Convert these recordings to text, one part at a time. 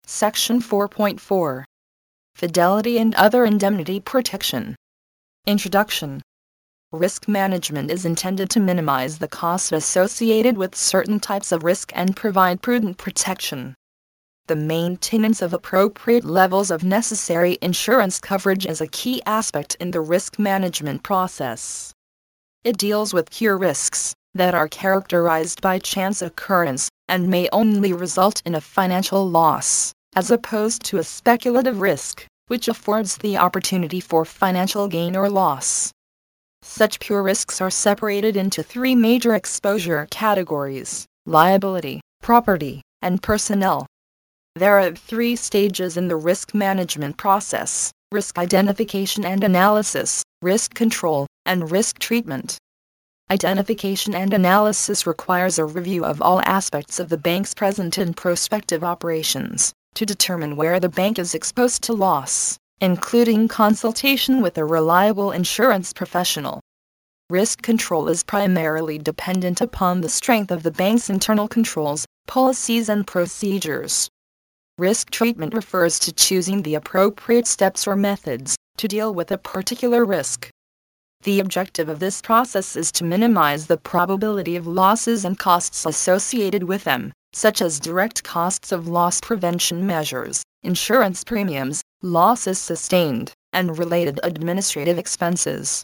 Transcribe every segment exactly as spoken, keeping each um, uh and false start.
Section four point four. Fidelity and other indemnity protection. Introduction. Risk management is intended to minimize the costs associated with certain types of risk and provide prudent protection. The maintenance of appropriate levels of necessary insurance coverage is a key aspect in the risk management process. It deals with pure risks that are characterized by chance occurrence and may only result in a financial loss, as opposed to a speculative risk, which affords the opportunity for financial gain or loss. Such pure risks are separated into three major exposure categories: liability, property, and personnel. There are three stages in the risk management process: risk identification and analysis, risk control, and risk treatment. Identification and analysis requires a review of all aspects of the bank's present and prospective operations to determine where the bank is exposed to loss, including consultation with a reliable insurance professional. Risk control is primarily dependent upon the strength of the bank's internal controls, policies, and procedures. Risk treatment refers to choosing the appropriate steps or methods to deal with a particular risk. The objective of this process is to minimize the probability of losses and costs associated with them, such as direct costs of loss prevention measures, insurance premiums, losses sustained, and related administrative expenses.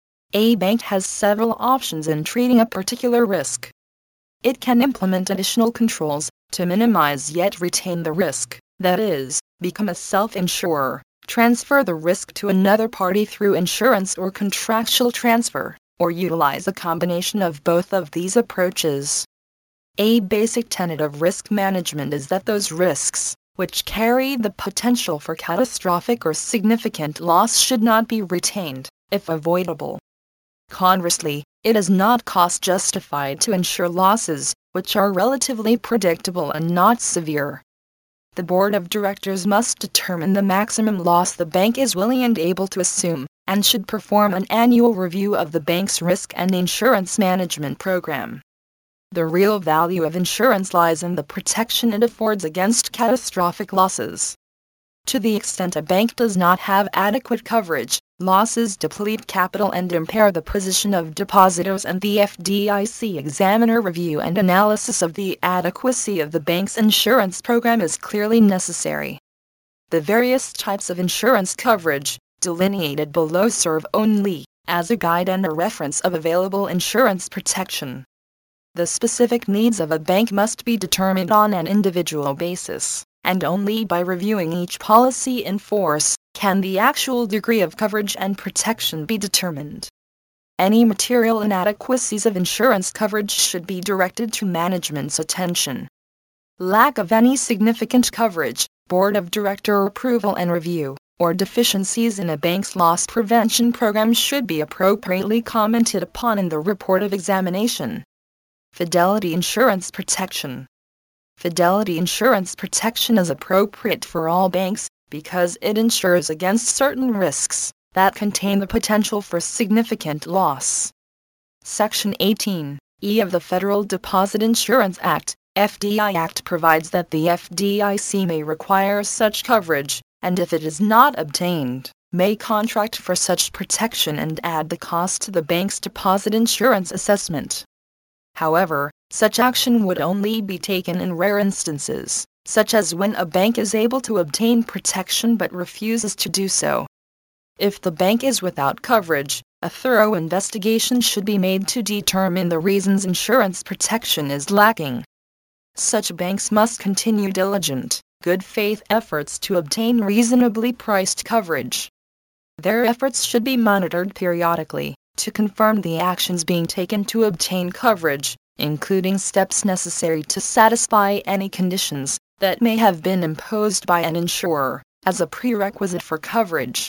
A bank has several options in treating a particular risk. It can implement additional controls to minimize yet retain the risk, that is, become a self-insurer, transfer the risk to another party through insurance or contractual transfer, or utilize a combination of both of these approaches. A basic tenet of risk management is that those risks, which carry the potential for catastrophic or significant loss, should not be retained, if avoidable. Conversely, it is not cost-justified to insure losses, which are relatively predictable and not severe. The board of directors must determine the maximum loss the bank is willing and able to assume, and should perform an annual review of the bank's risk and insurance management program. The real value of insurance lies in the protection it affords against catastrophic losses. To the extent a bank does not have adequate coverage, losses deplete capital and impair the position of depositors, and the F D I C examiner review and analysis of the adequacy of the bank's insurance program is clearly necessary. The various types of insurance coverage, delineated below, serve only as a guide and a reference of available insurance protection. The specific needs of a bank must be determined on an individual basis, and only by reviewing each policy in force can the actual degree of coverage and protection be determined. Any material inadequacies of insurance coverage should be directed to management's attention. Lack of any significant coverage, board of director approval and review, or deficiencies in a bank's loss prevention program should be appropriately commented upon in the report of examination. Fidelity insurance protection. Fidelity insurance protection is appropriate for all banks because it insures against certain risks that contain the potential for significant loss. Section eighteen E of the Federal Deposit Insurance Act, F D I Act, provides that the F D I C may require such coverage, and if it is not obtained, may contract for such protection and add the cost to the bank's deposit insurance assessment. However, such action would only be taken in rare instances, such as when a bank is able to obtain protection but refuses to do so. If the bank is without coverage, a thorough investigation should be made to determine the reasons insurance protection is lacking. Such banks must continue diligent, good faith efforts to obtain reasonably priced coverage. Their efforts should be monitored periodically to confirm the actions being taken to obtain coverage, including steps necessary to satisfy any conditions that may have been imposed by an insurer as a prerequisite for coverage.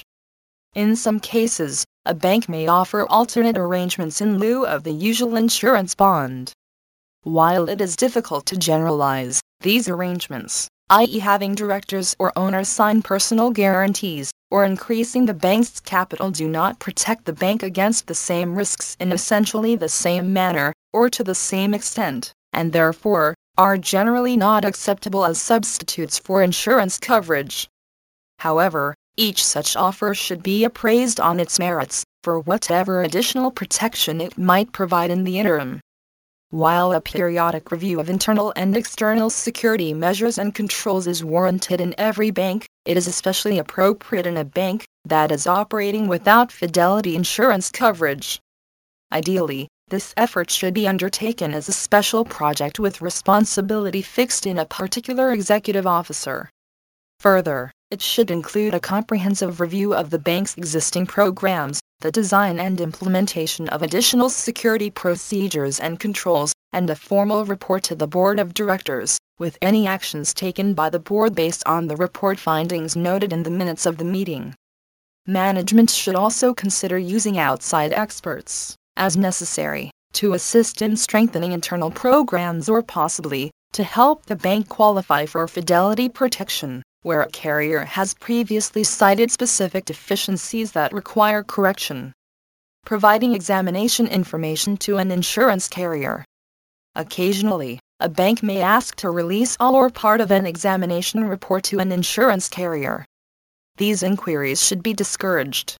In some cases, a bank may offer alternate arrangements in lieu of the usual insurance bond. While it is difficult to generalize, these arrangements, that is having directors or owners sign personal guarantees, or increasing the bank's capital, do not protect the bank against the same risks in essentially the same manner, or to the same extent, and therefore, are generally not acceptable as substitutes for insurance coverage. However, each such offer should be appraised on its merits, for whatever additional protection it might provide in the interim. While a periodic review of internal and external security measures and controls is warranted in every bank, it is especially appropriate in a bank that is operating without Fidelity insurance coverage. Ideally, this effort should be undertaken as a special project with responsibility fixed in a particular executive officer. Further, it should include a comprehensive review of the bank's existing programs, the design and implementation of additional security procedures and controls, and a formal report to the Board of Directors, with any actions taken by the board based on the report findings noted in the minutes of the meeting. Management should also consider using outside experts, as necessary, to assist in strengthening internal programs or possibly to help the bank qualify for Fidelity protection, where a carrier has previously cited specific deficiencies that require correction. Providing examination information to an insurance carrier. Occasionally, a bank may ask to release all or part of an examination report to an insurance carrier. These inquiries should be discouraged.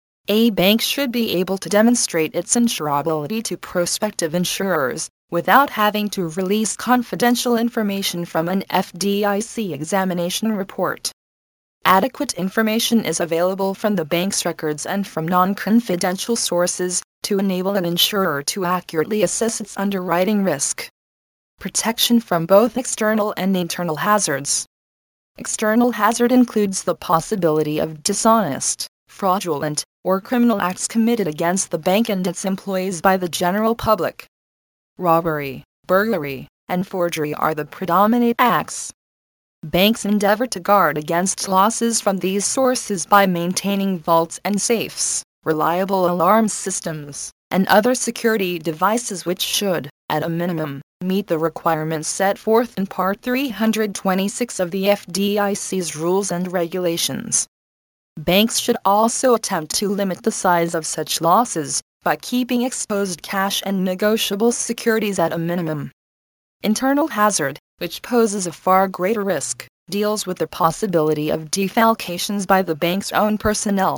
A bank should be able to demonstrate its insurability to prospective insurers, without having to release confidential information from an F D I C examination report. Adequate information is available from the bank's records and from non-confidential sources to enable an insurer to accurately assess its underwriting risk. Protection from both external and internal hazards. External hazard includes the possibility of dishonest, fraudulent, or criminal acts committed against the bank and its employees by the general public. Robbery, burglary, and forgery are the predominant acts. Banks endeavor to guard against losses from these sources by maintaining vaults and safes, reliable alarm systems, and other security devices which should, at a minimum, meet the requirements set forth in Part three hundred twenty-six of the F D I C's Rules and Regulations. Banks should also attempt to limit the size of such losses by keeping exposed cash and negotiable securities at a minimum. Internal hazard, which poses a far greater risk, deals with the possibility of defalcations by the bank's own personnel.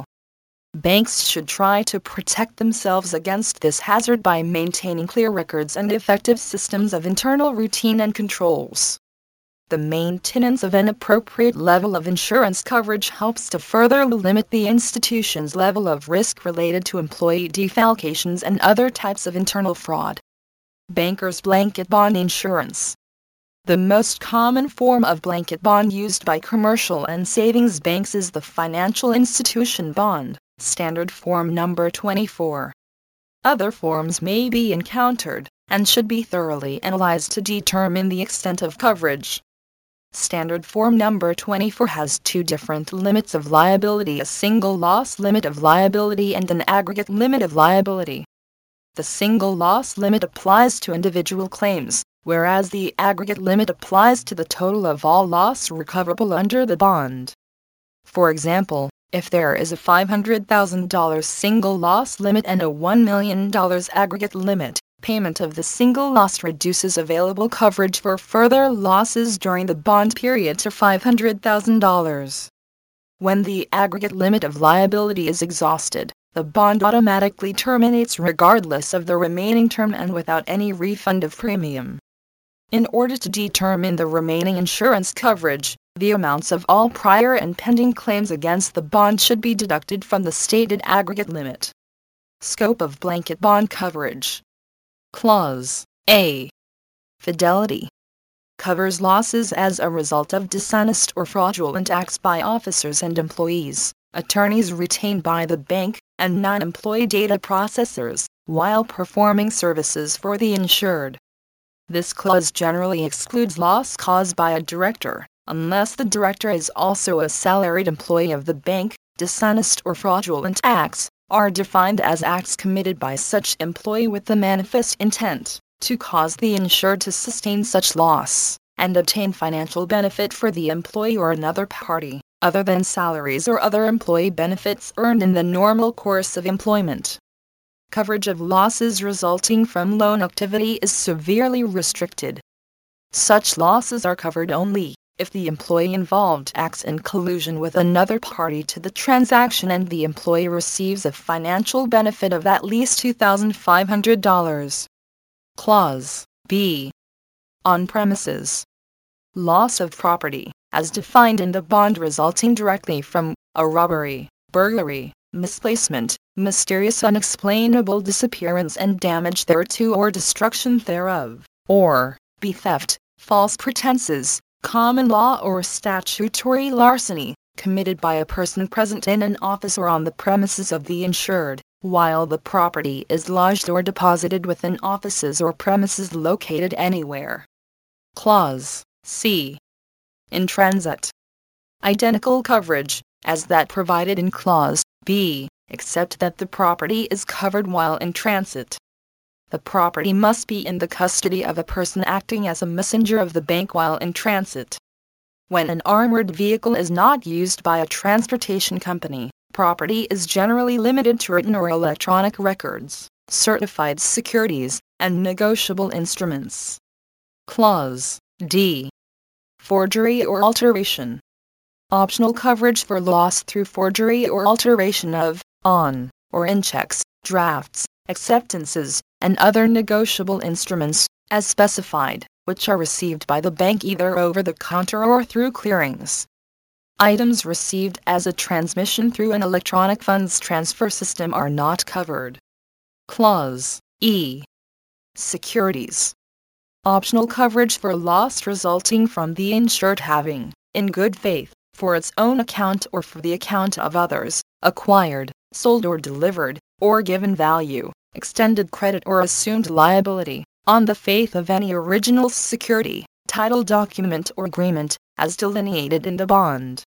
Banks should try to protect themselves against this hazard by maintaining clear records and effective systems of internal routine and controls. The maintenance of an appropriate level of insurance coverage helps to further limit the institution's level of risk related to employee defalcations and other types of internal fraud. Bankers' blanket bond insurance. The most common form of blanket bond used by commercial and savings banks is the financial institution bond, standard form number twenty-four. Other forms may be encountered, and should be thoroughly analyzed to determine the extent of coverage. Standard form number twenty-four has two different limits of liability: a single loss limit of liability and an aggregate limit of liability. The single loss limit applies to individual claims, whereas the aggregate limit applies to the total of all loss recoverable under the bond. For example, if there is a five hundred thousand dollars single loss limit and a one million dollars aggregate limit, payment of the single loss reduces available coverage for further losses during the bond period to five hundred thousand dollars. When the aggregate limit of liability is exhausted, the bond automatically terminates regardless of the remaining term and without any refund of premium. In order to determine the remaining insurance coverage, the amounts of all prior and pending claims against the bond should be deducted from the stated aggregate limit. Scope of blanket bond coverage. Clause A. Fidelity covers losses as a result of dishonest or fraudulent acts by officers and employees, attorneys retained by the bank, and non-employee data processors, while performing services for the insured. This clause generally excludes loss caused by a director, unless the director is also a salaried employee of the bank. Dishonest or fraudulent acts are defined as acts committed by such employee with the manifest intent to cause the insured to sustain such loss, and obtain financial benefit for the employee or another party, other than salaries or other employee benefits earned in the normal course of employment. Coverage of losses resulting from loan activity is severely restricted. Such losses are covered only if the employee involved acts in collusion with another party to the transaction and the employee receives a financial benefit of at least two thousand five hundred dollars. Clause B. On premises. Loss of property, as defined in the bond resulting directly from a robbery, burglary, misplacement, mysterious unexplainable disappearance and damage thereto or destruction thereof, or b. theft, false pretenses, common law or statutory larceny, committed by a person present in an office or on the premises of the insured, while the property is lodged or deposited within offices or premises located anywhere. Clause C. In transit. Identical coverage, as that provided in Clause B, except that the property is covered while in transit. The property must be in the custody of a person acting as a messenger of the bank while in transit. When an armored vehicle is not used by a transportation company, property is generally limited to written or electronic records, certified securities, and negotiable instruments. Clause D. Forgery or alteration. Optional coverage for loss through forgery or alteration of, on, or in checks, drafts, acceptances, and other negotiable instruments, as specified, which are received by the bank either over the counter or through clearings. Items received as a transmission through an electronic funds transfer system are not covered. Clause E. Securities. Optional coverage for loss resulting from the insured having, in good faith, for its own account or for the account of others, acquired, sold or delivered, or given value, extended credit or assumed liability, on the faith of any original security, title document or agreement, as delineated in the bond.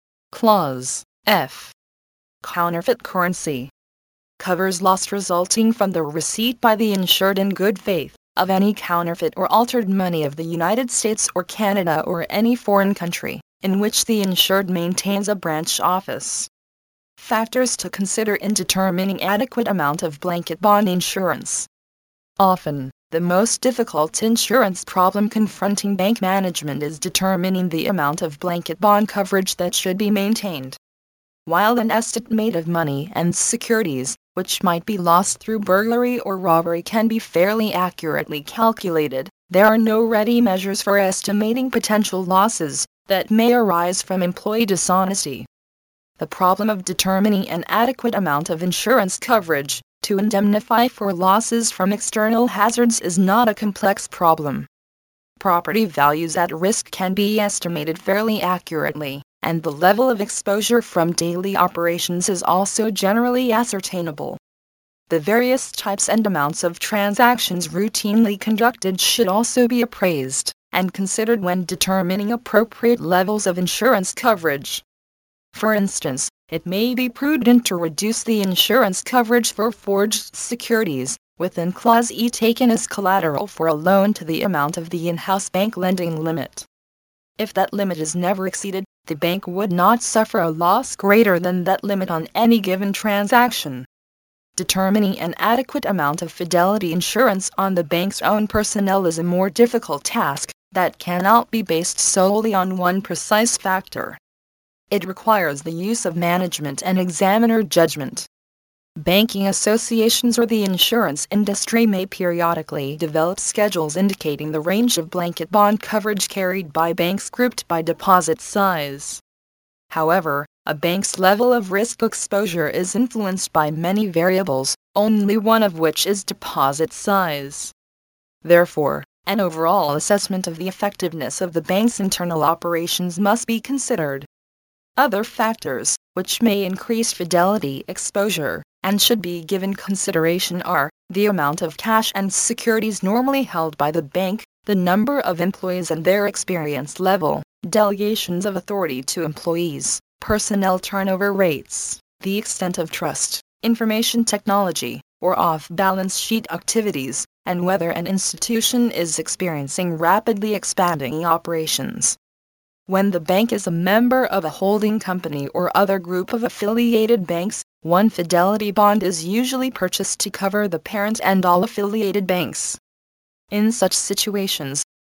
Clause F. Counterfeit currency. Covers loss resulting from the receipt by the insured in good faith of any counterfeit or altered money of the United States or Canada or any foreign country, in which the insured maintains a branch office. Factors to consider in determining adequate amount of blanket bond insurance. Often, the most difficult insurance problem confronting bank management is determining the amount of blanket bond coverage that should be maintained. While an estimate of money and securities, which might be lost through burglary or robbery, can be fairly accurately calculated, there are no ready measures for estimating potential losses that may arise from employee dishonesty. The problem of determining an adequate amount of insurance coverage to indemnify for losses from external hazards is not a complex problem. Property values at risk can be estimated fairly accurately, and the level of exposure from daily operations is also generally ascertainable. The various types and amounts of transactions routinely conducted should also be appraised and considered when determining appropriate levels of insurance coverage. For instance, it may be prudent to reduce the insurance coverage for forged securities, within Clause E taken as collateral for a loan to the amount of the in-house bank lending limit. If that limit is never exceeded, the bank would not suffer a loss greater than that limit on any given transaction. Determining an adequate amount of fidelity insurance on the bank's own personnel is a more difficult task that cannot be based solely on one precise factor. It requires the use of management and examiner judgment. Banking associations or the insurance industry may periodically develop schedules indicating the range of blanket bond coverage carried by banks grouped by deposit size. However, a bank's level of risk exposure is influenced by many variables, only one of which is deposit size. Therefore, an overall assessment of the effectiveness of the bank's internal operations must be considered. Other factors, which may increase fidelity exposure, and should be given consideration are, the amount of cash and securities normally held by the bank, the number of employees and their experience level, delegations of authority to employees, personnel turnover rates, the extent of trust, information technology, or off-balance sheet activities, and whether an institution is experiencing rapidly expanding operations. When the bank is a member of a holding company or other group of affiliated banks, one fidelity bond is usually purchased to cover the parent and all affiliated banks. In such situations,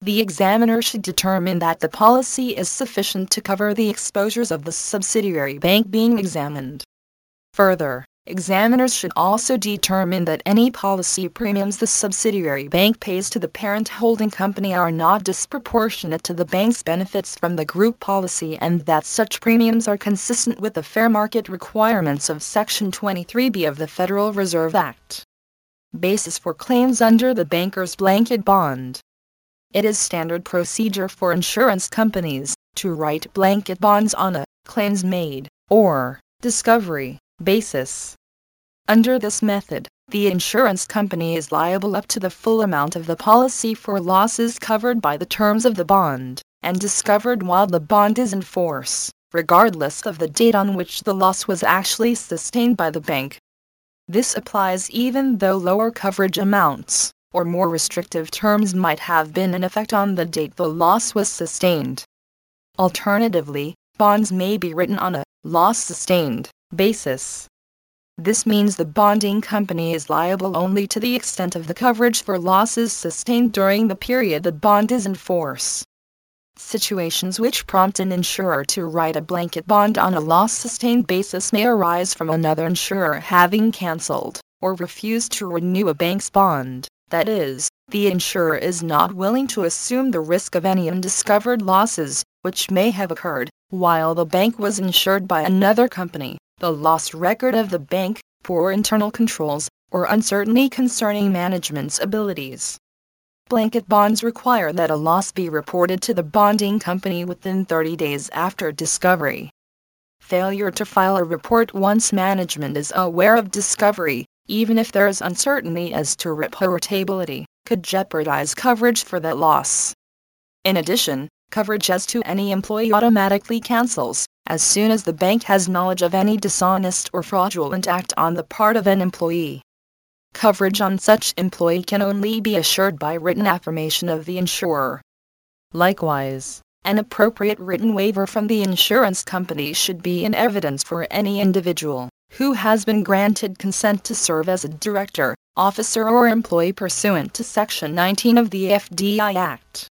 The examiner should determine that the policy is sufficient to cover the exposures of the subsidiary bank being examined. Further, examiners should also determine that any policy premiums the subsidiary bank pays to the parent holding company are not disproportionate to the bank's benefits from the group policy and that such premiums are consistent with the fair market requirements of Section twenty-three B of the Federal Reserve Act. Basis for claims under the banker's blanket bond. It is standard procedure for insurance companies to write blanket bonds on a claims made or discovery basis. Under this method, the insurance company is liable up to the full amount of the policy for losses covered by the terms of the bond and discovered while the bond is in force, regardless of the date on which the loss was actually sustained by the bank. This applies even though lower coverage amounts or more restrictive terms might have been in effect on the date the loss was sustained. Alternatively, bonds may be written on a loss sustained basis. This means the bonding company is liable only to the extent of the coverage for losses sustained during the period the bond is in force. Situations which prompt an insurer to write a blanket bond on a loss-sustained basis may arise from another insurer having cancelled or refused to renew a bank's bond. That is, the insurer is not willing to assume the risk of any undiscovered losses, which may have occurred while the bank was insured by another company, the loss record of the bank, poor internal controls, or uncertainty concerning management's abilities. Blanket bonds require that a loss be reported to the bonding company within thirty days after discovery. Failure to file a report once management is aware of discovery, even if there is uncertainty as to reportability, could jeopardize coverage for that loss. In addition, coverage as to any employee automatically cancels as soon as the bank has knowledge of any dishonest or fraudulent act on the part of an employee. Coverage on such employee can only be assured by written affirmation of the insurer. Likewise, an appropriate written waiver from the insurance company should be in evidence for any individual who has been granted consent to serve as a director, officer or employee pursuant to Section nineteen of the F D I Act.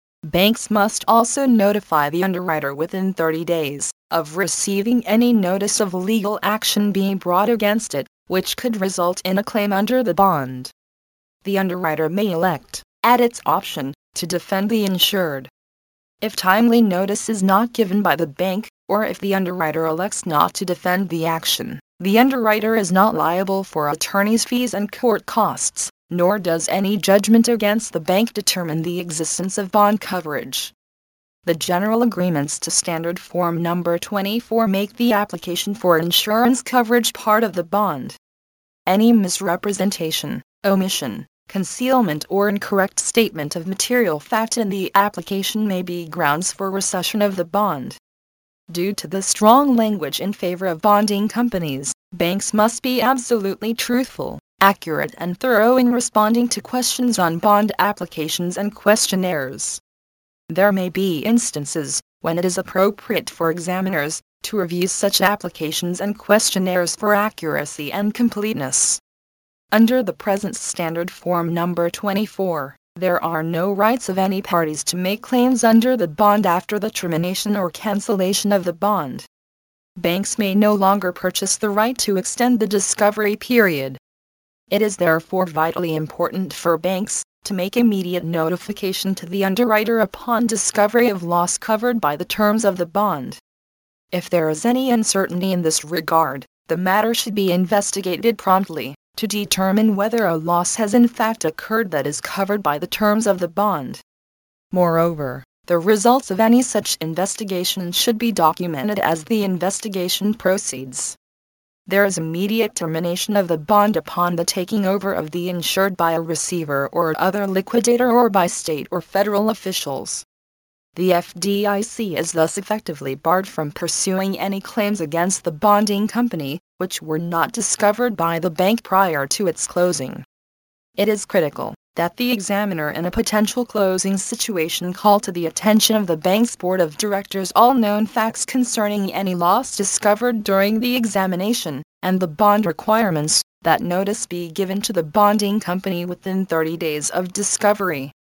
Banks must also notify the underwriter within thirty days of receiving any notice of legal action being brought against it, which could result in a claim under the bond. The underwriter may elect, at its option, to defend the insured. If timely notice is not given by the bank, or if the underwriter elects not to defend the action, the underwriter is not liable for attorney's fees and court costs, nor does any judgment against the bank determine the existence of bond coverage. The general agreements to Standard Form Number twenty-four make the application for insurance coverage part of the bond. Any misrepresentation, omission, concealment or incorrect statement of material fact in the application may be grounds for rescission of the bond. Due to the strong language in favor of bonding companies, banks must be absolutely truthful, accurate and thorough in responding to questions on bond applications and questionnaires. There may be instances when it is appropriate for examiners to review such applications and questionnaires for accuracy and completeness. Under the present Standard Form Number twenty-four, there are no rights of any parties to make claims under the bond after the termination or cancellation of the bond. Banks may no longer purchase the right to extend the discovery period. It is therefore vitally important for banks to make immediate notification to the underwriter upon discovery of loss covered by the terms of the bond. If there is any uncertainty in this regard, the matter should be investigated promptly to determine whether a loss has in fact occurred that is covered by the terms of the bond. Moreover, the results of any such investigation should be documented as the investigation proceeds. There is immediate termination of the bond upon the taking over of the insured by a receiver or other liquidator or by state or federal officials. The F D I C is thus effectively barred from pursuing any claims against the bonding company, which were not discovered by the bank prior to its closing. It is critical that the examiner in a potential closing situation call to the attention of the bank's board of directors all known facts concerning any loss discovered during the examination, and the bond requirements that notice be given to the bonding company within thirty days of discovery.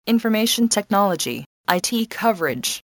Information technology, I T coverage.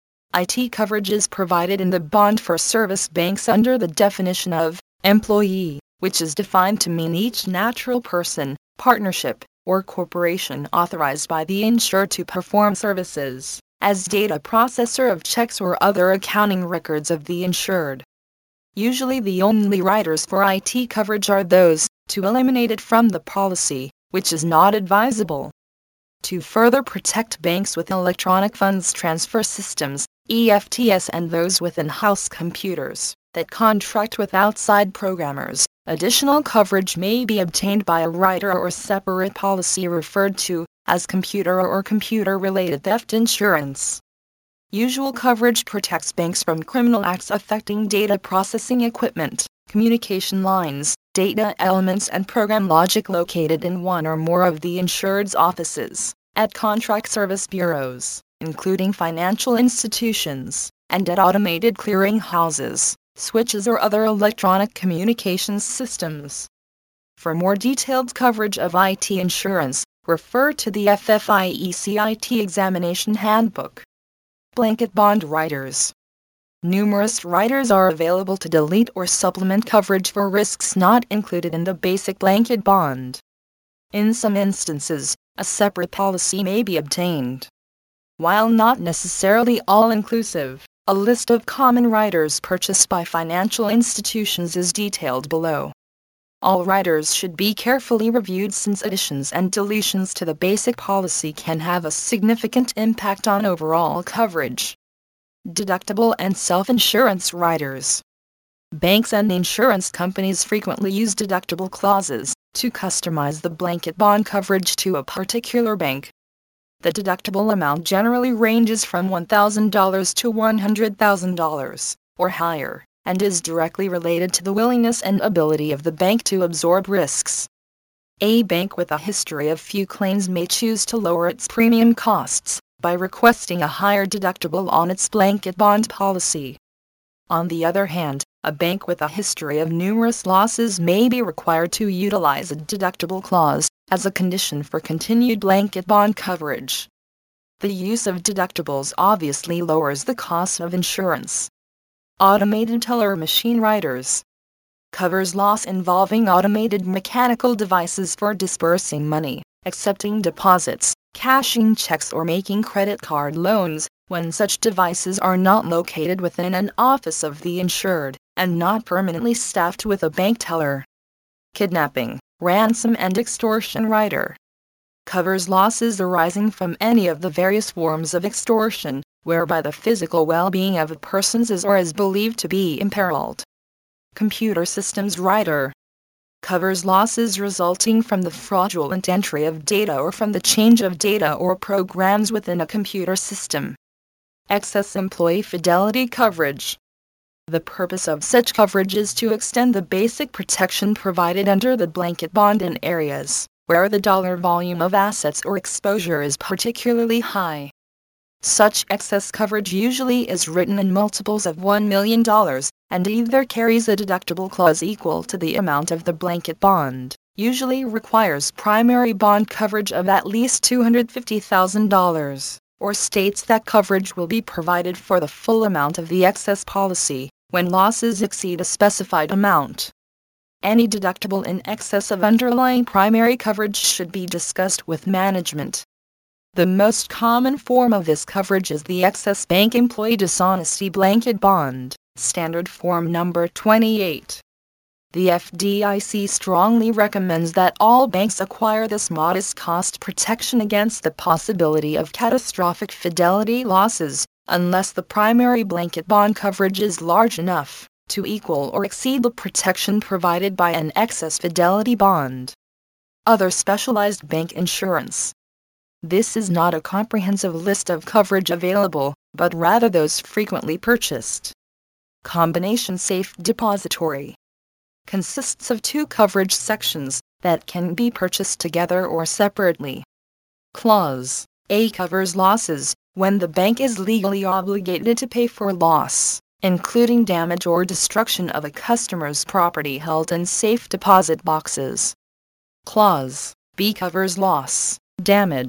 I T coverage is provided in the bond for service banks under the definition of employee, which is defined to mean each natural person, partnership, or corporation authorized by the insured to perform services as data processor of checks or other accounting records of the insured. Usually the only riders for I T coverage are those to eliminate it from the policy, which is not advisable. To further protect banks with electronic funds transfer systems, E F Ts, and those with in-house computers that contract with outside programmers, additional coverage may be obtained by a rider or separate policy referred to as computer or computer-related theft insurance. Usual coverage protects banks from criminal acts affecting data processing equipment, communication lines, data elements, and program logic located in one or more of the insured's offices, at contract service bureaus, including financial institutions, and at automated clearing houses, switches, or other electronic communications systems. For more detailed coverage of I T insurance, refer to the F F I E C I T Examination Handbook. Blanket bond riders. Numerous riders are available to delete or supplement coverage for risks not included in the basic blanket bond. In some instances, a separate policy may be obtained. While not necessarily all-inclusive, a list of common riders purchased by financial institutions is detailed below. All riders should be carefully reviewed since additions and deletions to the basic policy can have a significant impact on overall coverage. Deductible and self-insurance riders. Banks and insurance companies frequently use deductible clauses to customize the blanket bond coverage to a particular bank. The deductible amount generally ranges from one thousand dollars to one hundred thousand dollars, or higher, and is directly related to the willingness and ability of the bank to absorb risks. A bank with a history of few claims may choose to lower its premium costs by requesting a higher deductible on its blanket bond policy. On the other hand, a bank with a history of numerous losses may be required to utilize a deductible clause as a condition for continued blanket bond coverage. The use of deductibles obviously lowers the cost of insurance. Automated teller machine riders. Covers loss involving automated mechanical devices for disbursing money, accepting deposits, cashing checks, or making credit card loans, when such devices are not located within an office of the insured, and not permanently staffed with a bank teller. Kidnapping, ransom, and extortion rider. Covers losses arising from any of the various forms of extortion, whereby the physical well-being of a person is or is believed to be imperiled. Computer systems rider. Covers losses resulting from the fraudulent entry of data or from the change of data or programs within a computer system. Excess employee fidelity coverage. The purpose of such coverage is to extend the basic protection provided under the blanket bond in areas where the dollar volume of assets or exposure is particularly high. Such excess coverage usually is written in multiples of one million dollars, and either carries a deductible clause equal to the amount of the blanket bond, usually requires primary bond coverage of at least two hundred fifty thousand dollars, or states that coverage will be provided for the full amount of the excess policy, when losses exceed a specified amount. Any deductible in excess of underlying primary coverage should be discussed with management. The most common form of this coverage is the excess bank employee dishonesty blanket bond, standard form number twenty-eight. The F D I C strongly recommends that all banks acquire this modest cost protection against the possibility of catastrophic fidelity losses, unless the primary blanket bond coverage is large enough to equal or exceed the protection provided by an excess fidelity bond. Other specialized bank insurance. This is not a comprehensive list of coverage available, but rather those frequently purchased. Combination Safe Depository consists of two coverage sections that can be purchased together or separately. Clause A covers losses when the bank is legally obligated to pay for loss, including damage or destruction of a customer's property held in safe deposit boxes. Clause B covers loss, damage,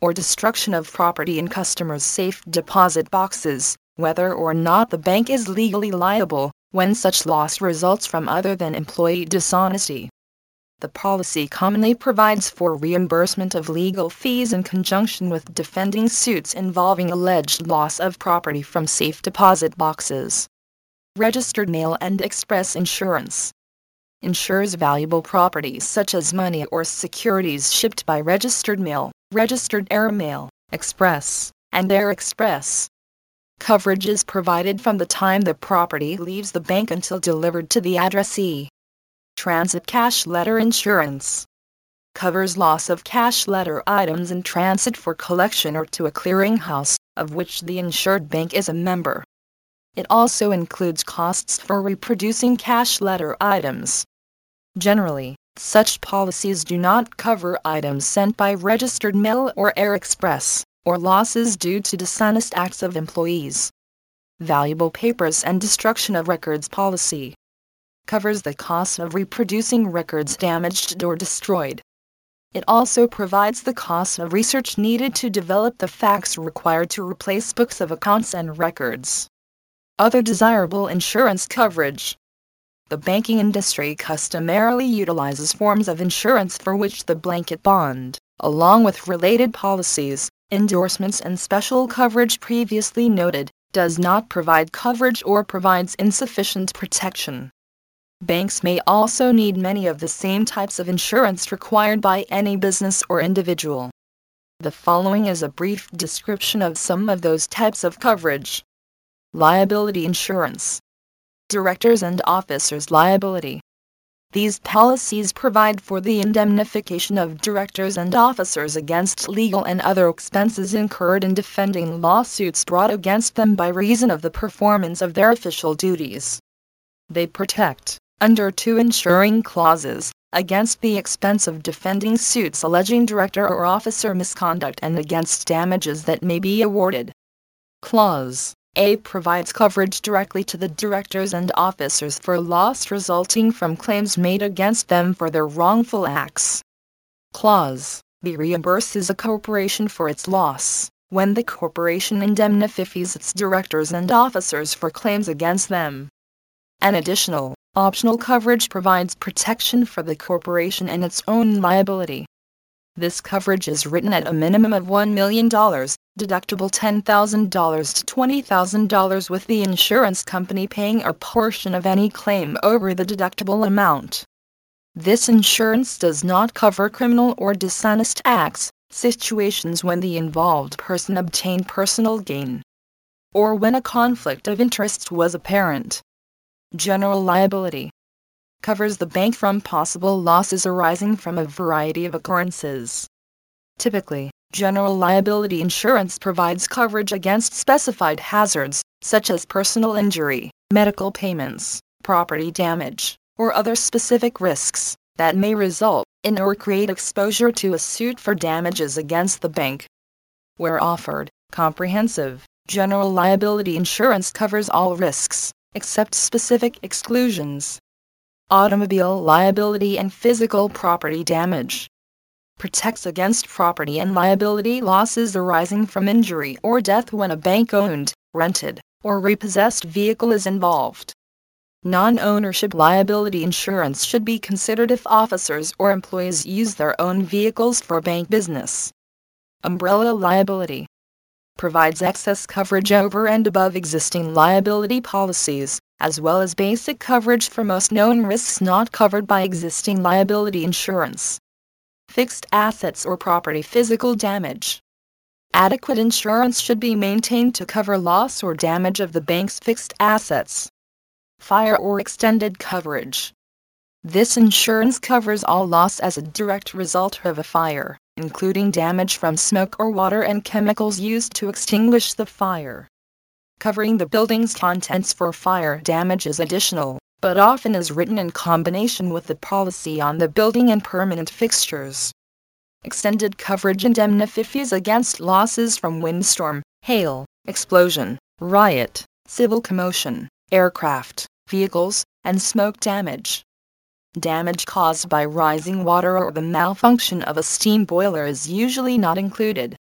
or destruction of property in customers' safe deposit boxes, whether or not the bank is legally liable, when such loss results from other than employee dishonesty. The policy commonly provides for reimbursement of legal fees in conjunction with defending suits involving alleged loss of property from safe deposit boxes. Registered mail and express insurance insures valuable properties such as money or securities shipped by registered mail, registered air mail, express, and air express. Coverage is provided from the time the property leaves the bank until delivered to the addressee. Transit cash letter insurance covers loss of cash letter items in transit for collection or to a clearinghouse, of which the insured bank is a member. It also includes costs for reproducing cash letter items. Generally, such policies do not cover items sent by registered mail or air express, or losses due to dishonest acts of employees. Valuable papers and destruction of records policy covers the cost of reproducing records damaged or destroyed. It also provides the cost of research needed to develop the facts required to replace books of accounts and records. Other desirable insurance coverage. The banking industry customarily utilizes forms of insurance for which the blanket bond, along with related policies, endorsements and special coverage previously noted, does not provide coverage or provides insufficient protection. Banks may also need many of the same types of insurance required by any business or individual. The following is a brief description of some of those types of coverage. Liability insurance. Directors and officers liability. These policies provide for the indemnification of directors and officers against legal and other expenses incurred in defending lawsuits brought against them by reason of the performance of their official duties. They protect, under two insuring clauses, against the expense of defending suits alleging director or officer misconduct and against damages that may be awarded. Clause A provides coverage directly to the directors and officers for loss resulting from claims made against them for their wrongful acts. Clause B reimburses a corporation for its loss, when the corporation indemnifies its directors and officers for claims against them. An additional, optional coverage provides protection for the corporation and its own liability. This coverage is written at a minimum of one million dollars, deductible ten thousand dollars to twenty thousand dollars, with the insurance company paying a portion of any claim over the deductible amount. This insurance does not cover criminal or dishonest acts, situations when the involved person obtained personal gain, or when a conflict of interest was apparent. General liability covers the bank from possible losses arising from a variety of occurrences. Typically, general liability insurance provides coverage against specified hazards, such as personal injury, medical payments, property damage, or other specific risks that may result in or create exposure to a suit for damages against the bank. Where offered, comprehensive, general liability insurance covers all risks, except specific exclusions. Automobile liability and physical property damage protects against property and liability losses arising from injury or death when a bank-owned, rented, or repossessed vehicle is involved. Non-ownership liability insurance should be considered if officers or employees use their own vehicles for bank business. Umbrella liability provides excess coverage over and above existing liability policies, as well as basic coverage for most known risks not covered by existing liability insurance. Fixed assets or property physical damage. Adequate insurance should be maintained to cover loss or damage of the bank's fixed assets. Fire or extended coverage. This insurance covers all loss as a direct result of a fire, including damage from smoke or water and chemicals used to extinguish the fire. Covering the building's contents for fire damage is additional, but often is written in combination with the policy on the building and permanent fixtures. Extended coverage indemnifies against losses from windstorm, hail, explosion, riot, civil commotion, aircraft, vehicles, and smoke damage. Damage caused by rising water or the malfunction of a steam boiler is usually not included.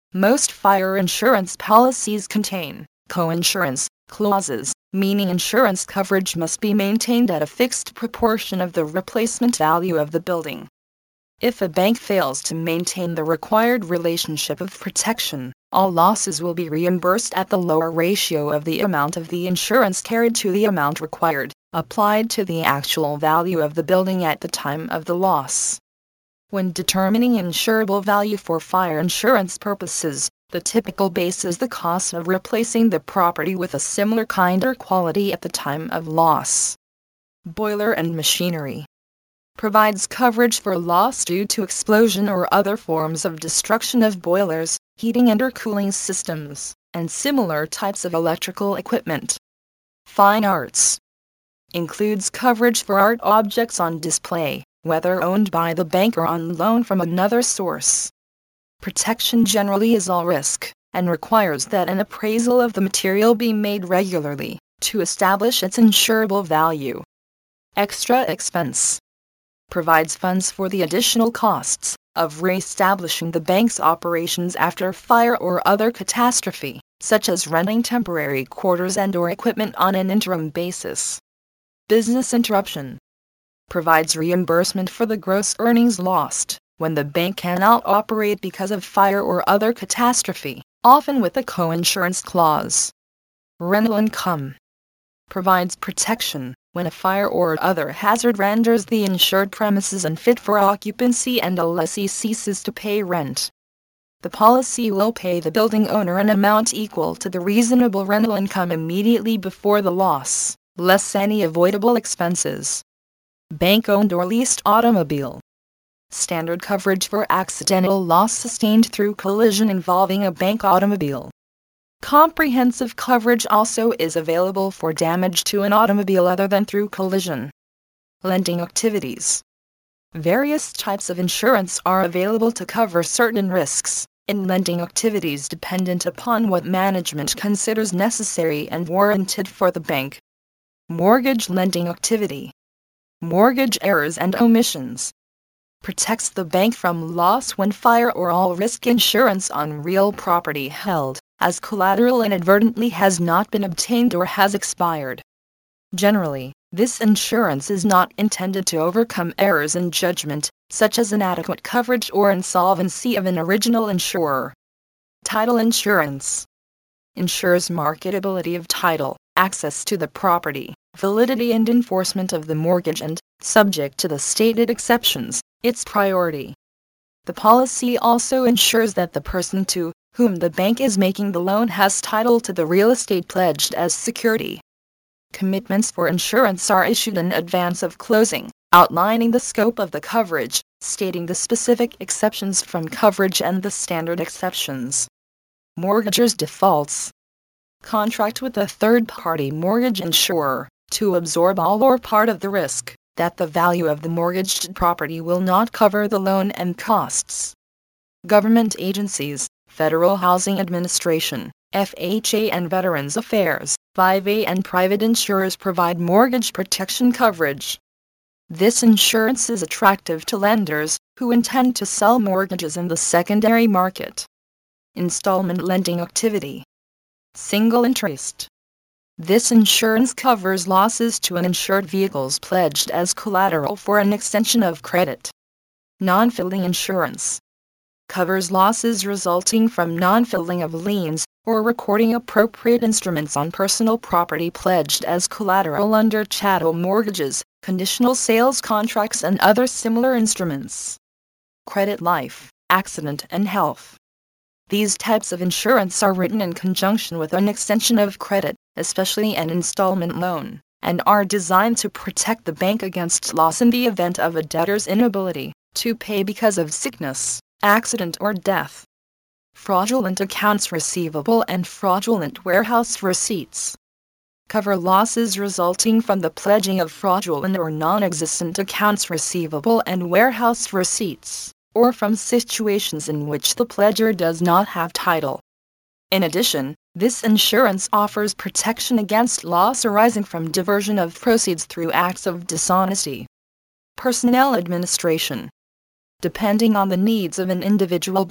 Most fire insurance policies contain coinsurance clauses, meaning insurance coverage must be maintained at a fixed proportion of the replacement value of the building. If a bank fails to maintain the required relationship of protection, all losses will be reimbursed at the lower ratio of the amount of the insurance carried to the amount required, applied to the actual value of the building at the time of the loss. When determining insurable value for fire insurance purposes, the typical base is the cost of replacing the property with a similar kind or quality at the time of loss. Boiler and machinery provides coverage for loss due to explosion or other forms of destruction of boilers, heating and or cooling systems, and similar types of electrical equipment. Fine arts includes coverage for art objects on display, whether owned by the bank or on loan from another source. Protection generally is all risk, and requires that an appraisal of the material be made regularly, to establish its insurable value. Extra expense provides funds for the additional costs of re-establishing the bank's operations after fire or other catastrophe, such as renting temporary quarters and or equipment on an interim basis. Business interruption provides reimbursement for the gross earnings lost when the bank cannot operate because of fire or other catastrophe, often with a coinsurance clause. Rental income provides protection when a fire or other hazard renders the insured premises unfit for occupancy and a lessee ceases to pay rent. The policy will pay the building owner an amount equal to the reasonable rental income immediately before the loss, less any avoidable expenses. Bank-owned or leased automobile standard coverage for accidental loss sustained through collision involving a bank automobile. Comprehensive coverage also is available for damage to an automobile other than through collision. Lending activities. Various types of insurance are available to cover certain risks in lending activities dependent upon what management considers necessary and warranted for the bank. Mortgage lending activity. Mortgage errors and omissions protects the bank from loss when fire or all-risk insurance on real property held as collateral inadvertently has not been obtained or has expired. Generally, this insurance is not intended to overcome errors in judgment, such as inadequate coverage or insolvency of an original insurer. Title insurance ensures marketability of title, access to the property, validity and enforcement of the mortgage and, subject to the stated exceptions, its priority. The policy also ensures that the person to whom the bank is making the loan has title to the real estate pledged as security. Commitments for insurance are issued in advance of closing, outlining the scope of the coverage, stating the specific exceptions from coverage and the standard exceptions. Mortgagor's defaults contract with a third-party mortgage insurer to absorb all or part of the risk that the value of the mortgaged property will not cover the loan and costs. Government agencies, Federal Housing Administration, F H A and Veterans Affairs, five A and private insurers provide mortgage protection coverage. This insurance is attractive to lenders who intend to sell mortgages in the secondary market. Installment lending activity. Single interest. This insurance covers losses to uninsured vehicles pledged as collateral for an extension of credit. Non-filling insurance covers losses resulting from non-filling of liens or recording appropriate instruments on personal property pledged as collateral under chattel mortgages, conditional sales contracts and other similar instruments. Credit life, accident and health. These types of insurance are written in conjunction with an extension of credit, especially an installment loan, and are designed to protect the bank against loss in the event of a debtor's inability to pay because of sickness, accident or death. Fraudulent accounts receivable and fraudulent warehouse receipts cover losses resulting from the pledging of fraudulent or non-existent accounts receivable and warehouse receipts, or from situations in which the pledger does not have title. In addition, this insurance offers protection against loss arising from diversion of proceeds through acts of dishonesty. Personnel administration. Depending on the needs of an individual bank,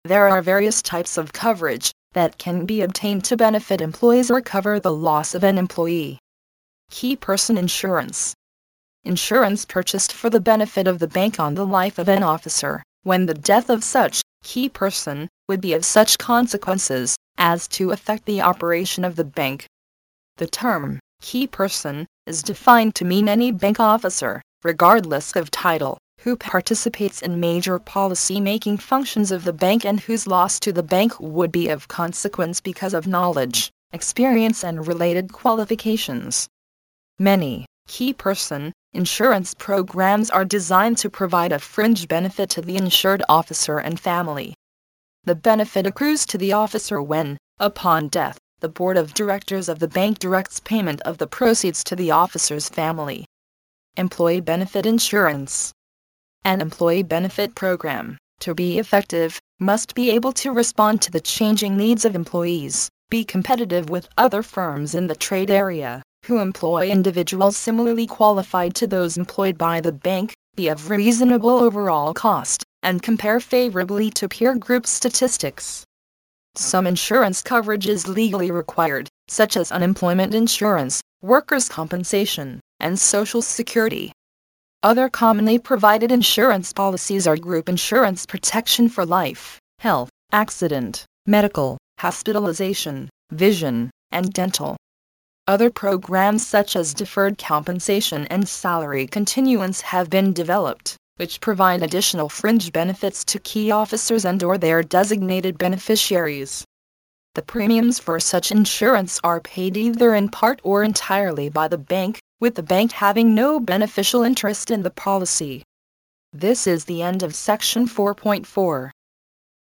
There are various types of coverage that can be obtained to benefit employees or cover the loss of an employee. Key person insurance. Insurance purchased for the benefit of the bank on the life of an officer, when the death of such key person would be of such consequences as to affect the operation of the bank. The term key person is defined to mean any bank officer, regardless of title, who participates in major policy-making functions of the bank and whose loss to the bank would be of consequence because of knowledge, experience and related qualifications. Many key person insurance programs are designed to provide a fringe benefit to the insured officer and family. The benefit accrues to the officer when, upon death, the board of directors of the bank directs payment of the proceeds to the officer's family. Employee benefit insurance. An employee benefit program, to be effective, must be able to respond to the changing needs of employees, be competitive with other firms in the trade area, who employ individuals similarly qualified to those employed by the bank, be of reasonable overall cost, and compare favorably to peer group statistics. Some insurance coverage is legally required, such as unemployment insurance, workers' compensation, and Social Security. Other commonly provided insurance policies are group insurance protection for life, health, accident, medical, hospitalization, vision, and dental. Other programs such as deferred compensation and salary continuance have been developed, which provide additional fringe benefits to key officers and/or their designated beneficiaries. The premiums for such insurance are paid either in part or entirely by the bank, with the bank having no beneficial interest in the policy. This is the end of section four point four.